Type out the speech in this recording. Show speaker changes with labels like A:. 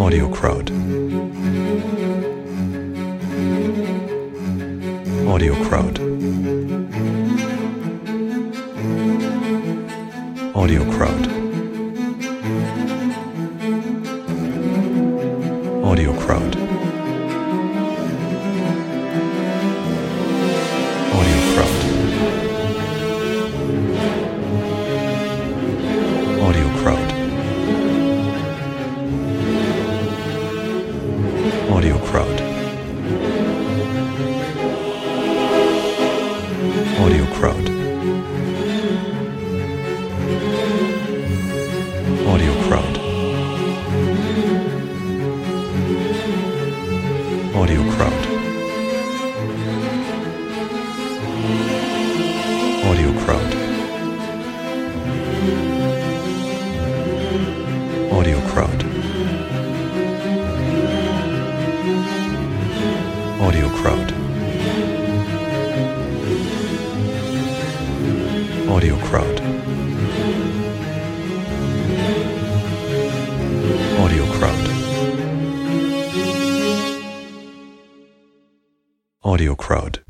A: Audio Crowd. Audio Crowd. Audio Crowd. Audio Crowd. Audio Crowd. Audio Crowd. Audio Crowd. Audio Crowd. Audio Crowd. Audio Crowd. Audio Crowd. Audio Crowd. Audio Crowd. Audio Crowd. Audio Crowd. Audio Crowd.